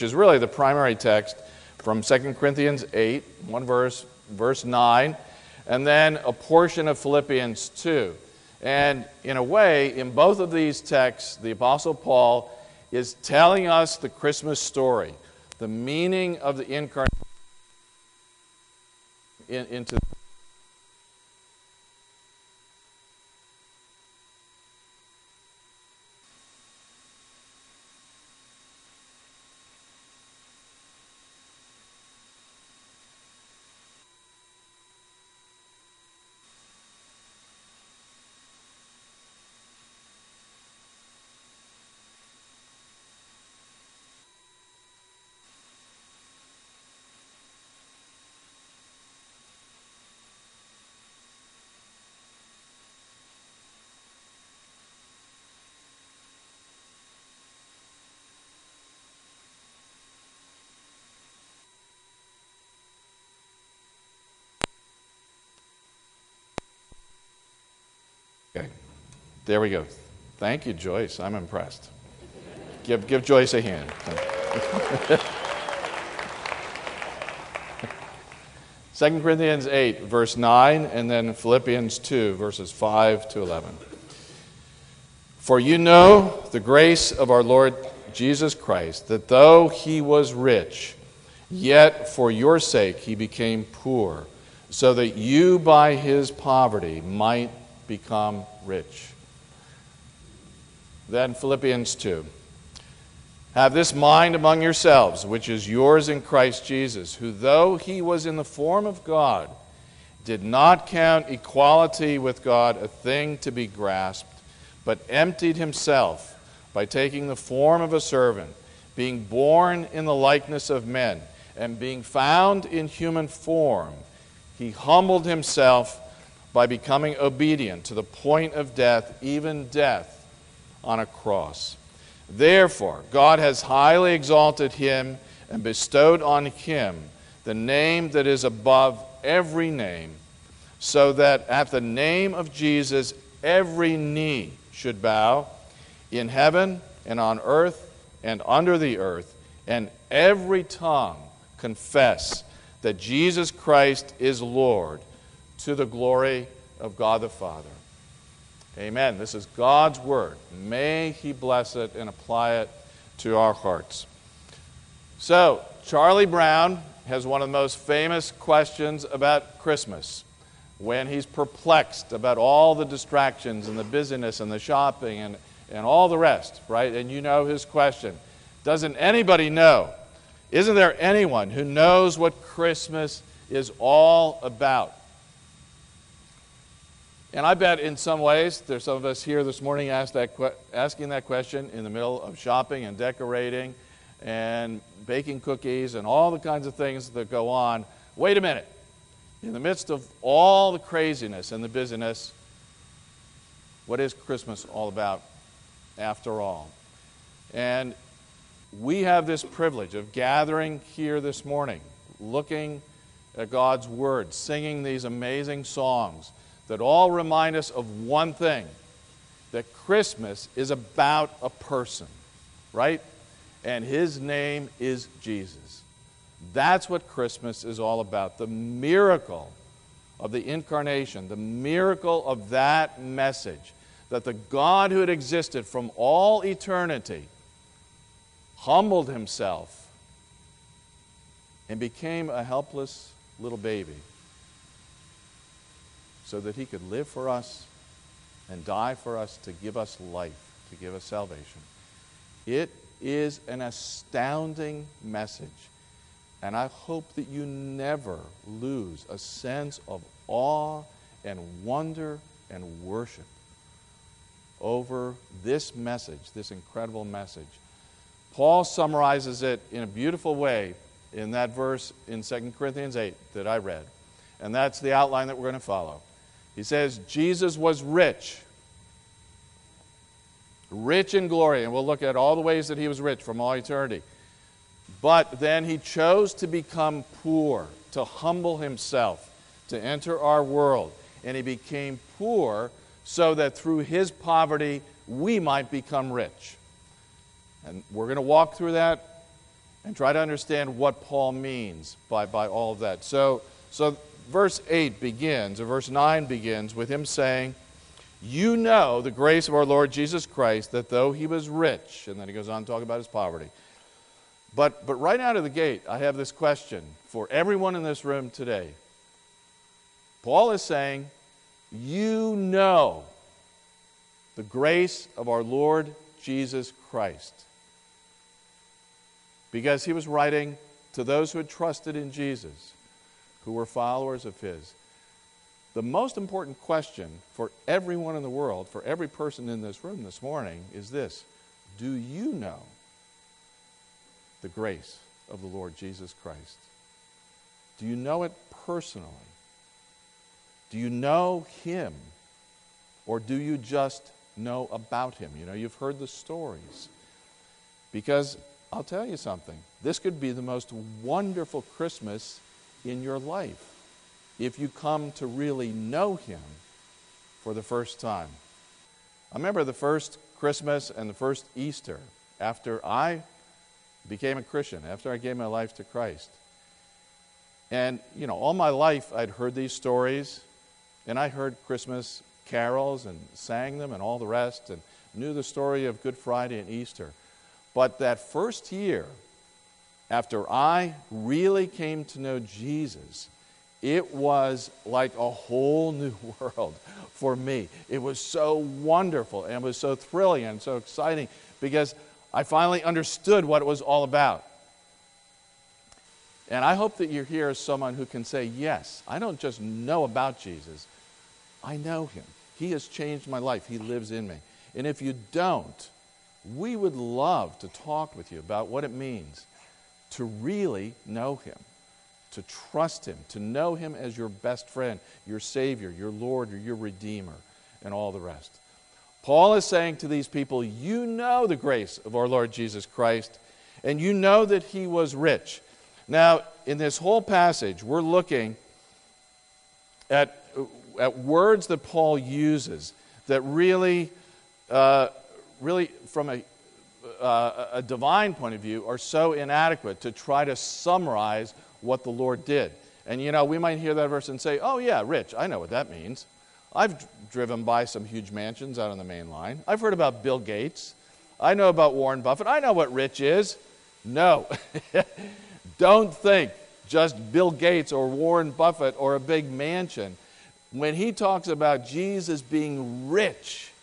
is really the primary text from 2 Corinthians 8, one verse, verse 9, and then a portion of Philippians 2. And in a way, in both of these texts, the Apostle Paul is telling us the Christmas story, the meaning of the incarnation into Okay, there we go. Thank you, Joyce. I'm impressed. Give Joyce a hand. 2 Corinthians 8, verse 9, and then Philippians 2, verses 5 to 11. For you know the grace of our Lord Jesus Christ, that though he was rich, yet for your sake he became poor, so that you by his poverty might become rich. Then Philippians 2. Have this mind among yourselves, which is yours in Christ Jesus, who though he was in the form of God, did not count equality with God a thing to be grasped, but emptied himself by taking the form of a servant, being born in the likeness of men, and being found in human form, he humbled himself by becoming obedient to the point of death, even death on a cross. Therefore, God has highly exalted him and bestowed on him the name that is above every name, so that at the name of Jesus every knee should bow, in heaven and on earth and under the earth, and every tongue confess that Jesus Christ is Lord, to the glory of God the Father. Amen. This is God's word. May he bless it and apply it to our hearts. So, Charlie Brown has one of the most famous questions about Christmas, when he's perplexed about all the distractions and the busyness and the shopping and all the rest, right? And you know his question. Doesn't anybody know? Isn't there anyone who knows what Christmas is all about? And I bet in some ways, there's some of us here this morning asking that question in the middle of shopping and decorating and baking cookies and all the kinds of things that go on. Wait a minute. In the midst of all the craziness and the busyness, what is Christmas all about after all? And we have this privilege of gathering here this morning, looking at God's Word, singing these amazing songs that all remind us of one thing, that Christmas is about a person, right? And his name is Jesus. That's what Christmas is all about, the miracle of the incarnation, the miracle of that message, that the God who had existed from all eternity humbled himself and became a helpless little baby, so that he could live for us and die for us to give us life, to give us salvation. It is an astounding message, and I hope that you never lose a sense of awe and wonder and worship over this message, this incredible message. Paul summarizes it in a beautiful way in that verse in 2 Corinthians 8 that I read, and that's the outline that we're going to follow. He says, Jesus was rich in glory, and we'll look at all the ways that he was rich from all eternity. But then he chose to become poor, to humble himself, to enter our world. And he became poor so that through his poverty we might become rich. And we're going to walk through that and try to understand what Paul means by all of that. So verse 8 begins, or verse 9 begins with him saying, you know the grace of our Lord Jesus Christ, that though he was rich, and then he goes on to talk about his poverty. But right out of the gate, I have this question for everyone in this room today. Paul is saying, you know the grace of our Lord Jesus Christ. Because he was writing to those who had trusted in Jesus, who were followers of his. The most important question for everyone in the world, for every person in this room this morning, is this: do you know the grace of the Lord Jesus Christ? Do you know it personally? Do you know him? Or do you just know about him? You know, you've heard the stories. Because I'll tell you something, this could be the most wonderful Christmas in your life if you come to really know him for the first time. I remember the first Christmas and the first Easter after I became a Christian, after I gave my life to Christ. And, you know, all my life I'd heard these stories, and I heard Christmas carols and sang them and all the rest, and knew the story of Good Friday and Easter. But that first year, after I really came to know Jesus, it was like a whole new world for me. It was so wonderful, and it was so thrilling and so exciting, because I finally understood what it was all about. And I hope that you're here as someone who can say, yes, I don't just know about Jesus, I know him. He has changed my life. He lives in me. And if you don't, we would love to talk with you about what it means to really know him, to trust him, to know him as your best friend, your Savior, your Lord, or your Redeemer, and all the rest. Paul is saying to these people, you know the grace of our Lord Jesus Christ, and you know that he was rich. Now, in this whole passage, we're looking at words that Paul uses that really from a divine point of view, are so inadequate to try to summarize what the Lord did. And, you know, we might hear that verse and say, oh, yeah, rich, I know what that means. I've driven by some huge mansions out on the main line. I've heard about Bill Gates. I know about Warren Buffett. I know what rich is. No. Don't think just Bill Gates or Warren Buffett or a big mansion. When he talks about Jesus being rich,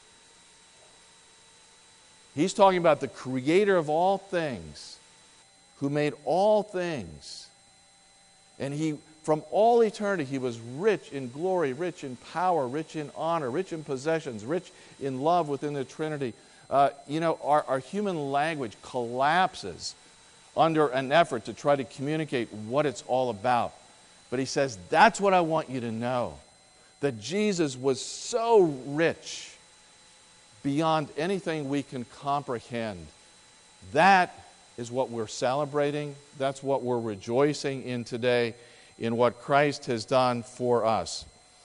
he's talking about the creator of all things, who made all things. And he, from all eternity, he was rich in glory, rich in power, rich in honor, rich in possessions, rich in love within the Trinity. Our human language collapses under an effort to try to communicate what it's all about. But he says, that's what I want you to know, that Jesus was so rich beyond anything we can comprehend. That is what we're celebrating. That's what we're rejoicing in today, in what Christ has done for us.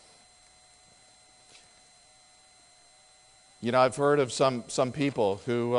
You know, I've heard of some people who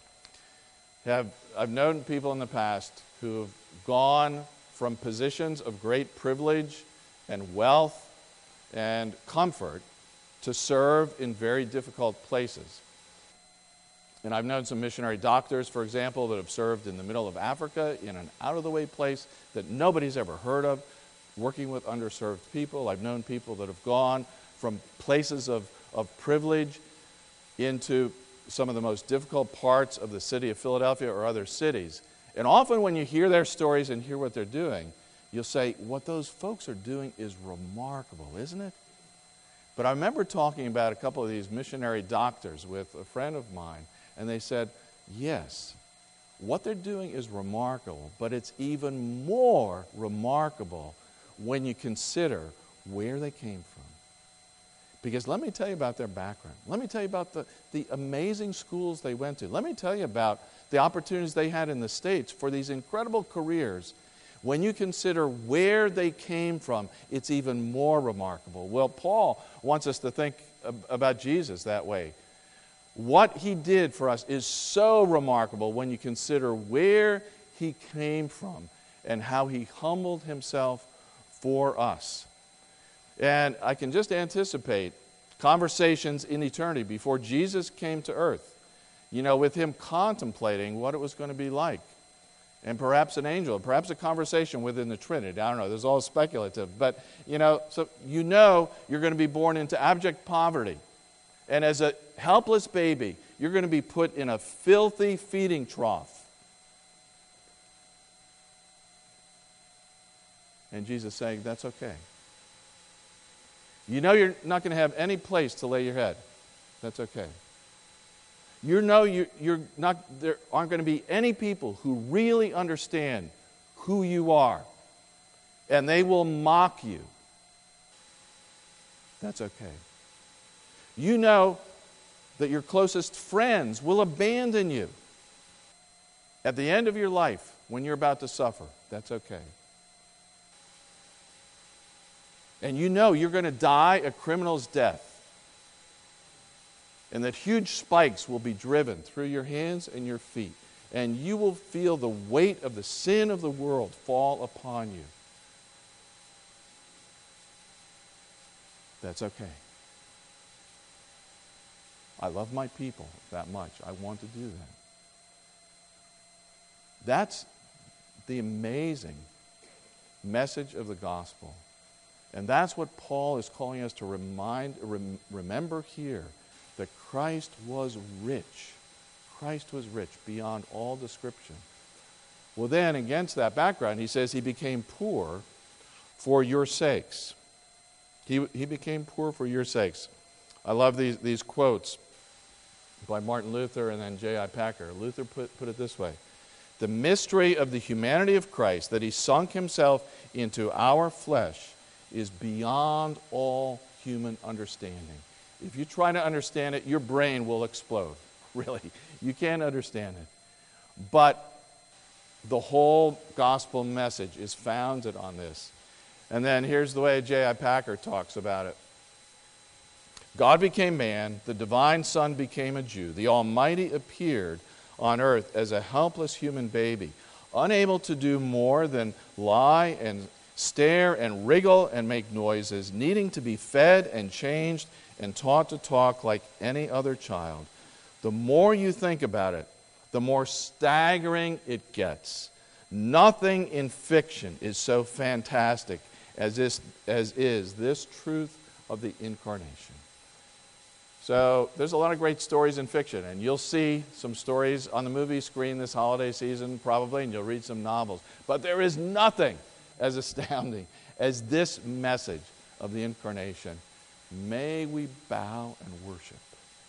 I've known people in the past who have gone from positions of great privilege and wealth and comfort to serve in very difficult places. And I've known some missionary doctors, for example, that have served in the middle of Africa in an out-of-the-way place that nobody's ever heard of, working with underserved people. I've known people that have gone from places of privilege into some of the most difficult parts of the city of Philadelphia or other cities. And often when you hear their stories and hear what they're doing, you'll say, what those folks are doing is remarkable, isn't it? But I remember talking about a couple of these missionary doctors with a friend of mine, and they said, yes, what they're doing is remarkable, but it's even more remarkable when you consider where they came from. Because let me tell you about their background. Let me tell you about the amazing schools they went to. Let me tell you about the opportunities they had in the States for these incredible careers. When you consider where they came from, it's even more remarkable. Well, Paul wants us to think about Jesus that way. What he did for us is so remarkable when you consider where he came from and how he humbled himself for us. And I can just anticipate conversations in eternity before Jesus came to earth, with him contemplating what it was going to be like. And perhaps an angel, perhaps a conversation within the Trinity. I don't know, this is all speculative. But, so you're going to be born into abject poverty. And as a helpless baby, you're going to be put in a filthy feeding trough. And Jesus saying, that's okay. You're not going to have any place to lay your head. That's okay. You're not. There aren't going to be any people who really understand who you are, and they will mock you. That's okay. You know that your closest friends will abandon you at the end of your life when you're about to suffer. That's okay. And you're going to die a criminal's death. And that huge spikes will be driven through your hands and your feet. And you will feel the weight of the sin of the world fall upon you. That's okay. I love my people that much. I want to do that. That's the amazing message of the gospel. And that's what Paul is calling us to remember here. That Christ was rich. Christ was rich beyond all description. Well then, against that background, he says he became poor for your sakes. He became poor for your sakes. I love these quotes by Martin Luther and then J.I. Packer. Luther put it this way. The mystery of the humanity of Christ, that he sunk himself into our flesh, is beyond all human understanding. If you try to understand it, your brain will explode. Really. You can't understand it. But the whole gospel message is founded on this. And then here's the way J.I. Packer talks about it. God became man, the divine Son became a Jew, the Almighty appeared on earth as a helpless human baby, unable to do more than lie and stare and wriggle and make noises, needing to be fed and changed and taught to talk like any other child. The more you think about it, the more staggering it gets. Nothing in fiction is so fantastic as is this truth of the incarnation. So there's a lot of great stories in fiction, and you'll see some stories on the movie screen this holiday season probably, and you'll read some novels. But there is nothing as astounding as this message of the incarnation. May we bow and worship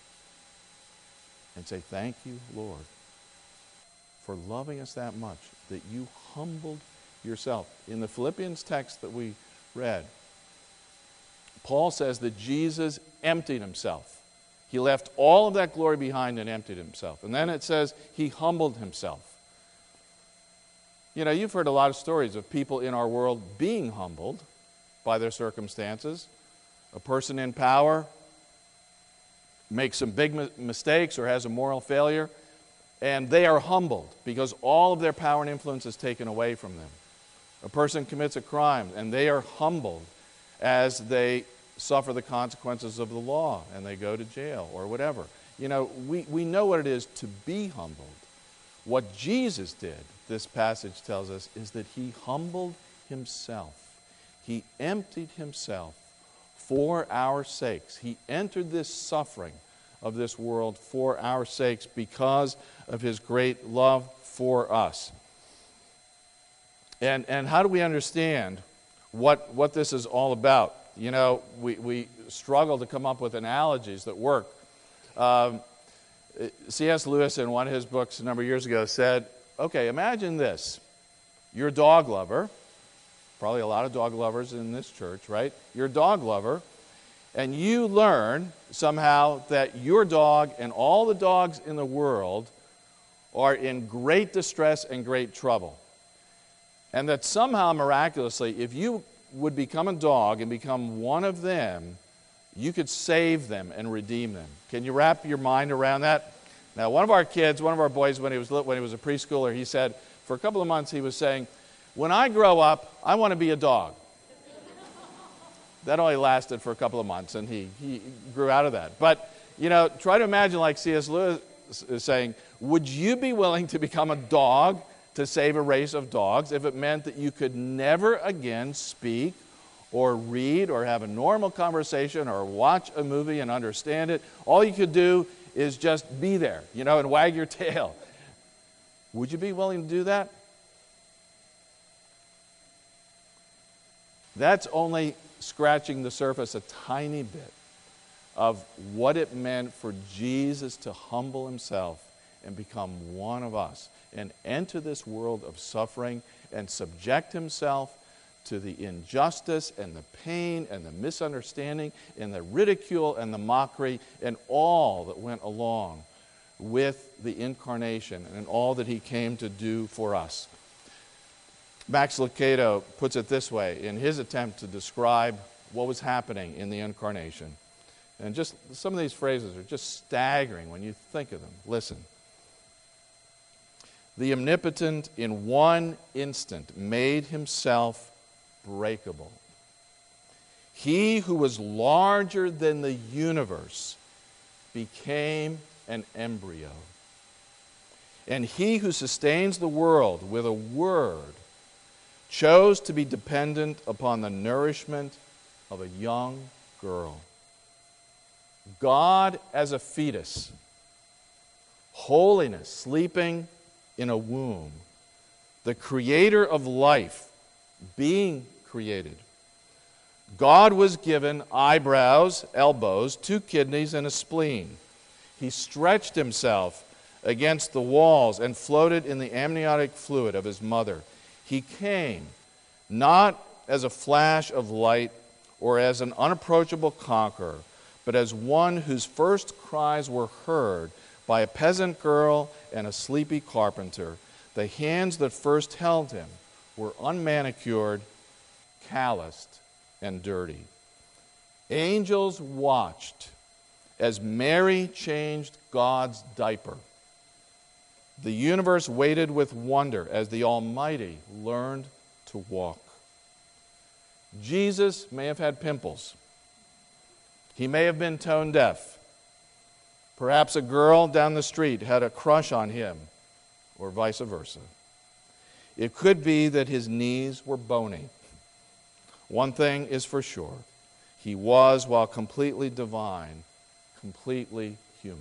and say, thank you, Lord, for loving us that much, that you humbled yourself. In the Philippians text that we read, Paul says that Jesus emptied himself. He left all of that glory behind and emptied himself. And then it says he humbled himself. You've heard a lot of stories of people in our world being humbled by their circumstances. A person in power makes some big mistakes or has a moral failure, and they are humbled because all of their power and influence is taken away from them. A person commits a crime, and they are humbled as they suffer the consequences of the law, and they go to jail or whatever. We know what it is to be humbled. What Jesus did, this passage tells us, is that he humbled himself. He emptied himself for our sakes. He entered this suffering of this world for our sakes because of his great love for us. And how do we understand what this is all about? We struggle to come up with analogies that work. C.S. Lewis, in one of his books a number of years ago, said, okay, imagine this. You're a dog lover. Probably a lot of dog lovers in this church, right? You're a dog lover, and you learn somehow that your dog and all the dogs in the world are in great distress and great trouble. And that somehow, miraculously, if you would become a dog and become one of them, you could save them and redeem them. Can you wrap your mind around that? Now, one of our boys, when he was a preschooler, he said, For a couple of months he was saying, when I grow up, I want to be a dog. That only lasted for a couple of months, and he grew out of that. But, try to imagine like C.S. Lewis is saying, would you be willing to become a dog to save a race of dogs if it meant that you could never again speak or read or have a normal conversation or watch a movie and understand it? All you could do is just be there, and wag your tail. Would you be willing to do that? That's only scratching the surface a tiny bit of what it meant for Jesus to humble himself and become one of us and enter this world of suffering and subject himself to the injustice and the pain and the misunderstanding and the ridicule and the mockery and all that went along with the incarnation and all that he came to do for us. Max Lucado puts it this way in his attempt to describe what was happening in the incarnation. And just some of these phrases are just staggering when you think of them. Listen. The omnipotent in one instant made himself breakable. He who was larger than the universe became an embryo. And he who sustains the world with a word chose to be dependent upon the nourishment of a young girl. God as a fetus, holiness sleeping in a womb, the creator of life being created. God was given eyebrows, elbows, 2 kidneys, and a spleen. He stretched himself against the walls and floated in the amniotic fluid of his mother. He came not as a flash of light or as an unapproachable conqueror, but as one whose first cries were heard by a peasant girl and a sleepy carpenter. The hands that first held him were unmanicured, calloused, and dirty. Angels watched as Mary changed God's diaper. The universe waited with wonder as the Almighty learned to walk. Jesus may have had pimples. He may have been tone deaf. Perhaps a girl down the street had a crush on him, or vice versa. It could be that his knees were bony. One thing is for sure. He was, while completely divine, completely human.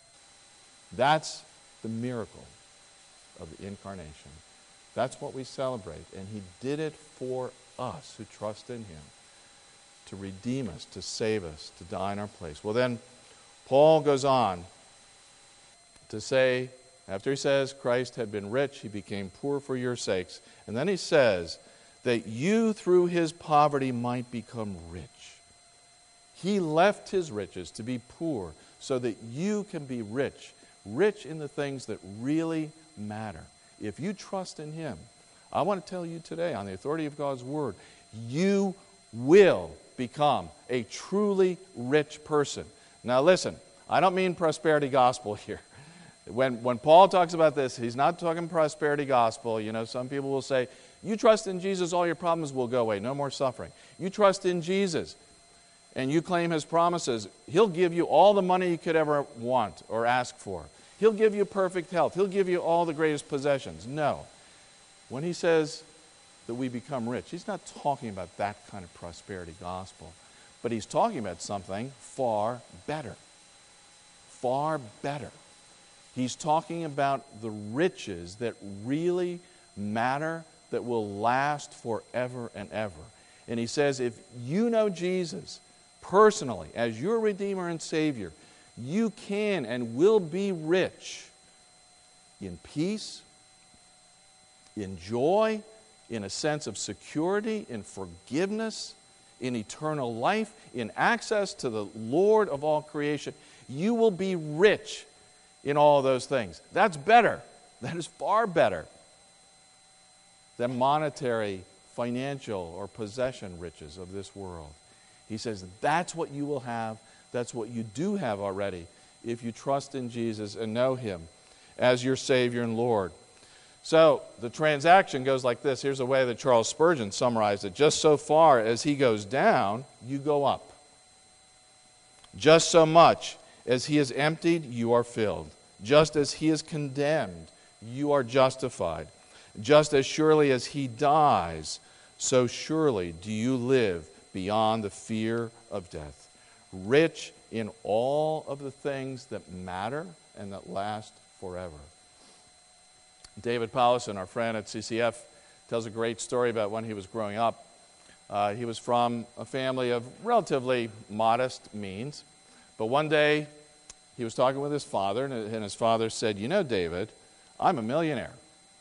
That's the miracle of the incarnation. That's what we celebrate. And he did it for us who trust in him, to redeem us, to save us, to die in our place. Well, then, Paul goes on to say, after he says Christ had been rich, he became poor for your sakes. And then he says that you through his poverty might become rich. He left his riches to be poor so that you can be rich. Rich in the things that really matter. If you trust in him, I want to tell you today, on the authority of God's word, you will become a truly rich person. Now listen, I don't mean prosperity gospel here. When Paul talks about this, he's not talking prosperity gospel. Some people will say, you trust in Jesus, all your problems will go away, no more suffering. You trust in Jesus, and you claim his promises, he'll give you all the money you could ever want or ask for. He'll give you perfect health. He'll give you all the greatest possessions. No. When he says that we become rich, he's not talking about that kind of prosperity gospel, but he's talking about something far better. Far better. He's talking about the riches that really matter, that will last forever and ever. And he says, if you know Jesus personally as your Redeemer and Savior, you can and will be rich in peace, in joy, in a sense of security, in forgiveness, in eternal life, in access to the Lord of all creation. You will be rich in all those things. That's better. That is far better than monetary, financial, or possession riches of this world. He says that's what you will have. That's what you do have already if you trust in Jesus and know him as your Savior and Lord. So the transaction goes like this. Here's the way that Charles Spurgeon summarized it. Just so far as he goes down, you go up. Just so much as he is emptied, you are filled. Just as he is condemned, you are justified. Just as surely as he dies, so surely do you live beyond the fear of death. Rich in all of the things that matter and that last forever. David Powlison, our friend at CCF, tells a great story about when he was growing up. He was from a family of relatively modest means, but one day he was talking with his father, and his father said, "You know, David, I'm a millionaire."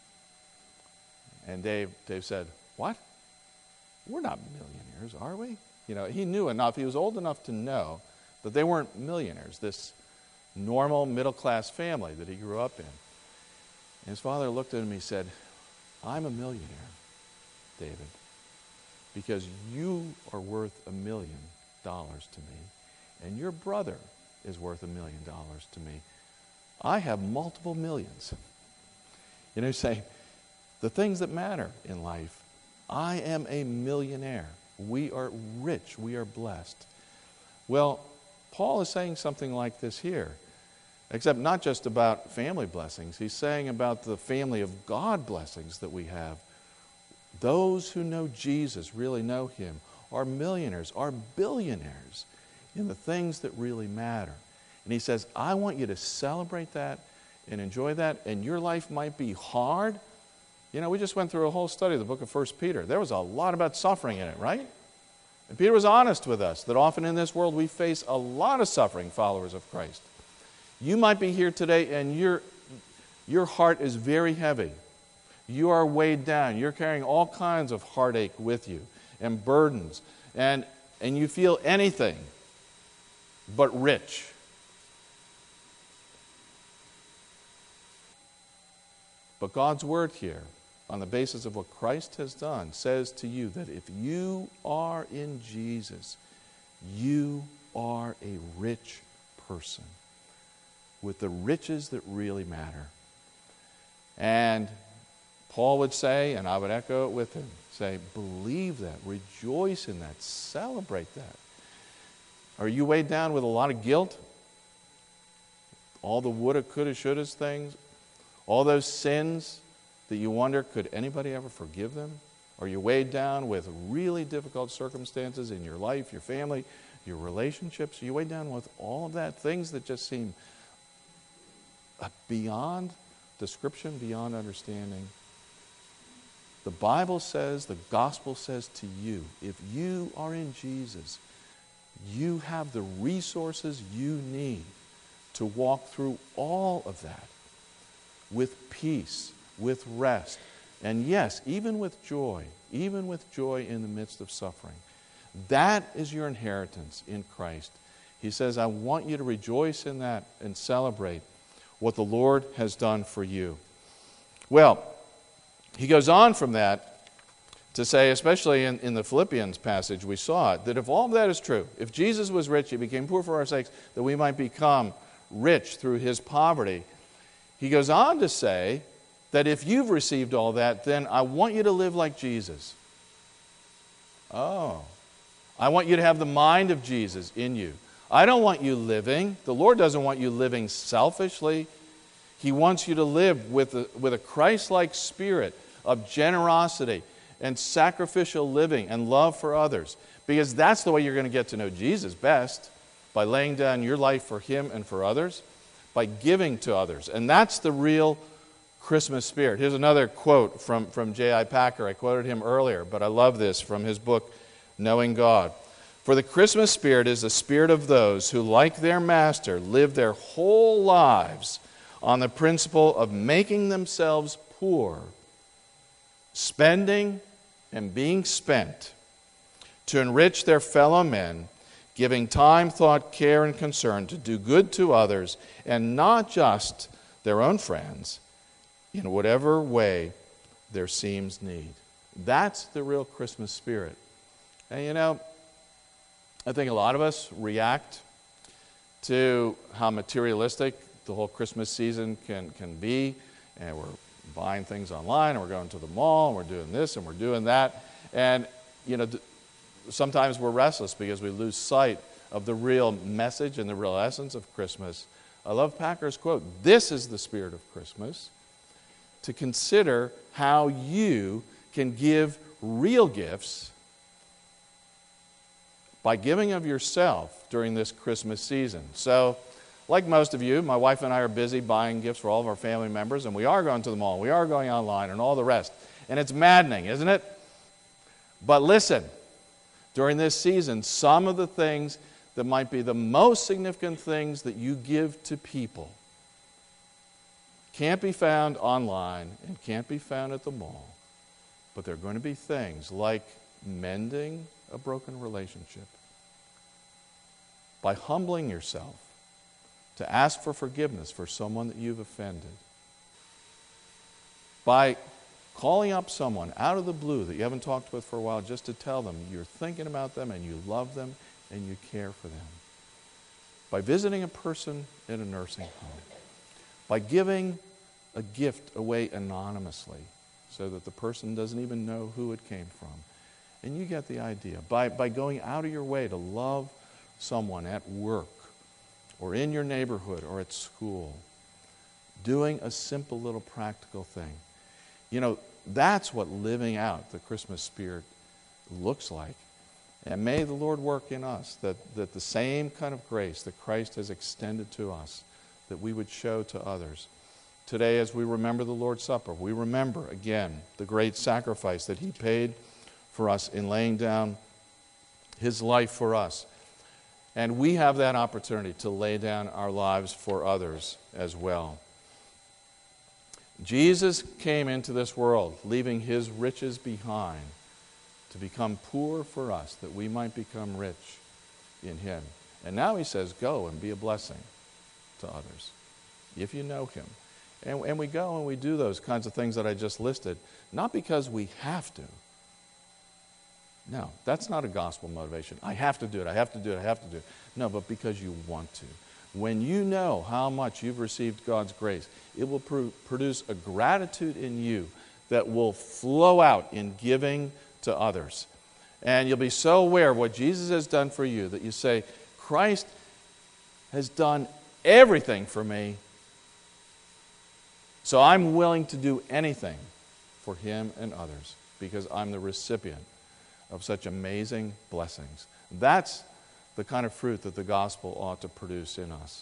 And Dave said, "What? We're not millionaires, are we?" You know, he knew enough, he was old enough to know that they weren't millionaires, this normal middle-class family that he grew up in. And his father looked at him and he said, "I'm a millionaire, David, because you are worth $1 million to me, and your brother is worth $1 million to me. I have multiple millions." You know, saying, the things that matter in life, I am a millionaire. We are rich. We are blessed. Well, Paul is saying something like this here, except not just about family blessings. He's saying about the family of God blessings that we have. Those who know Jesus, really know him, are millionaires, are billionaires in the things that really matter. And he says, I want you to celebrate that and enjoy that. And your life might be hard. You know, we just went through a whole study of the book of 1 Peter. There was a lot about suffering in it, right? And Peter was honest with us that often in this world we face a lot of suffering, followers of Christ. You might be here today and your heart is very heavy. You are weighed down. You're carrying all kinds of heartache with you and burdens. And you feel anything but rich. But God's word here, on the basis of what Christ has done, says to you that if you are in Jesus, you are a rich person with the riches that really matter. And Paul would say, and I would echo it with him, say, believe that, rejoice in that, celebrate that. Are you weighed down with a lot of guilt? All the woulda, coulda, shouldas things? All those sins that you wonder, could anybody ever forgive them? Are you weighed down with really difficult circumstances in your life, your family, your relationships? Are you weighed down with all of that? Things that just seem beyond description, beyond understanding. The Bible says, the gospel says to you, if you are in Jesus, you have the resources you need to walk through all of that with peace, with rest, and yes, even with joy in the midst of suffering. That is your inheritance in Christ. He says, I want you to rejoice in that and celebrate what the Lord has done for you. Well, he goes on from that to say, especially in the Philippians passage we saw it, that if all of that is true, if Jesus was rich, he became poor for our sakes, that we might become rich through his poverty. He goes on to say that if you've received all that, then I want you to live like Jesus. Oh, I want you to have the mind of Jesus in you. I don't want you living, the Lord doesn't want you living selfishly. He wants you to live with a Christ-like spirit of generosity and sacrificial living and love for others. Because that's the way you're going to get to know Jesus best, by laying down your life for him and for others, by giving to others. And that's the real Christmas spirit. Here's another quote from J.I. Packer. I quoted him earlier, but I love this from his book, Knowing God. For the Christmas spirit is the spirit of those who, like their master, live their whole lives on the principle of making themselves poor, spending and being spent to enrich their fellow men, giving time, thought, care, and concern to do good to others, and not just their own friends, in whatever way there seems need. That's the real Christmas spirit. And you know, I think a lot of us react to how materialistic the whole Christmas season can be, and we're buying things online, and we're going to the mall, and we're doing this, and we're doing that. And, sometimes we're restless because we lose sight of the real message and the real essence of Christmas. I love Packer's quote, "This is the spirit of Christmas," to consider how you can give real gifts by giving of yourself during this Christmas season. So, like most of you, my wife and I are busy buying gifts for all of our family members, and we are going to the mall, we are going online, and all the rest. And it's maddening, isn't it? But listen, during this season, some of the things that might be the most significant things that you give to people can't be found online and can't be found at the mall. But they're going to be things like mending a broken relationship, by humbling yourself to ask for forgiveness for someone that you've offended, by calling up someone out of the blue that you haven't talked with for a while just to tell them you're thinking about them and you love them and you care for them, by visiting a person in a nursing home, by giving a gift away anonymously so that the person doesn't even know who it came from. And you get the idea. By going out of your way to love someone at work or in your neighborhood or at school, doing a simple little practical thing. That's what living out the Christmas spirit looks like. And may the Lord work in us that the same kind of grace that Christ has extended to us, that we would show to others. Today, as we remember the Lord's Supper, we remember again the great sacrifice that He paid for us in laying down His life for us. And we have that opportunity to lay down our lives for others as well. Jesus came into this world, leaving His riches behind, to become poor for us, that we might become rich in Him. And now He says, go and be a blessing to others, if you know Him. And we go and we do those kinds of things that I just listed, not because we have to. No, that's not a gospel motivation. I have to do it, I have to do it, I have to do it. No, but because you want to. When you know how much you've received God's grace, it will produce a gratitude in you that will flow out in giving to others. And you'll be so aware of what Jesus has done for you that you say, Christ has done everything for me, so I'm willing to do anything for Him and others because I'm the recipient of such amazing blessings. That's the kind of fruit that the gospel ought to produce in us.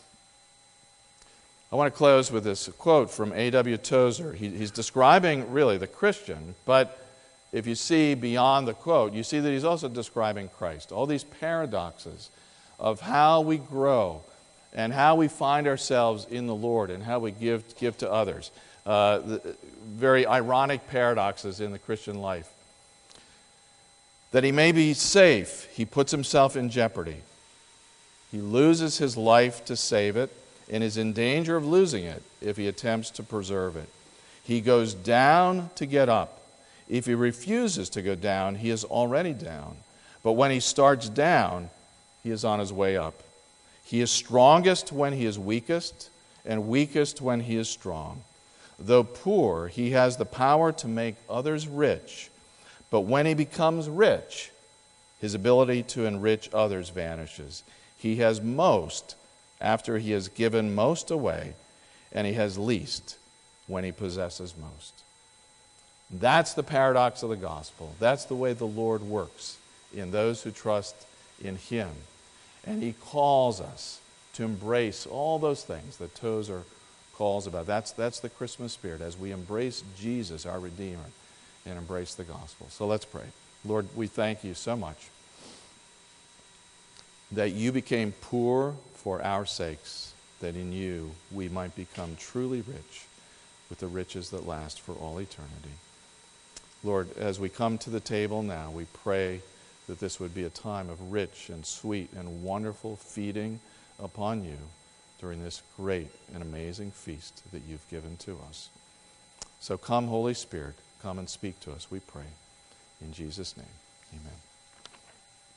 I want to close with this quote from A.W. Tozer. He's describing really the Christian, but if you see beyond the quote, you see that he's also describing Christ. All these paradoxes of how we grow and how we find ourselves in the Lord and how we give to others. Very ironic paradoxes in the Christian life. That he may be safe, he puts himself in jeopardy. He loses his life to save it and is in danger of losing it if he attempts to preserve it. He goes down to get up. If he refuses to go down, he is already down. But when he starts down, he is on his way up. He is strongest when he is weakest, and weakest when he is strong. Though poor, he has the power to make others rich. But when he becomes rich, his ability to enrich others vanishes. He has most after he has given most away, and he has least when he possesses most. That's the paradox of the gospel. That's the way the Lord works in those who trust in Him. And He calls us to embrace all those things that Tozer calls about. That's the Christmas spirit, as we embrace Jesus, our Redeemer, and embrace the gospel. So let's pray. Lord, we thank You so much that You became poor for our sakes, that in You we might become truly rich with the riches that last for all eternity. Lord, as we come to the table now, we pray that this would be a time of rich and sweet and wonderful feeding upon You during this great and amazing feast that You've given to us. So come, Holy Spirit, come and speak to us, we pray. In Jesus' name, amen.